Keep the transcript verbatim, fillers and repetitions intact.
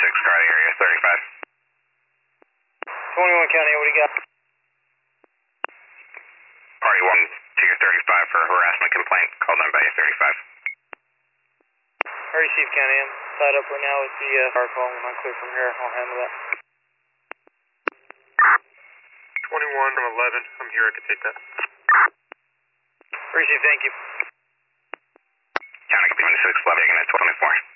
six, Charlie, area thirty-five. twenty-one County, what do you got? Party one to your thirty-five for harassment complaint, called in by your thirty-five. I received County, I'm tied up right now with the uh, car call. When I'm clear from here, I'll handle that. twenty-one from eleven, I'm here, I can take that. Received, thank you. County, twenty-six, eleven, taking it twenty-four.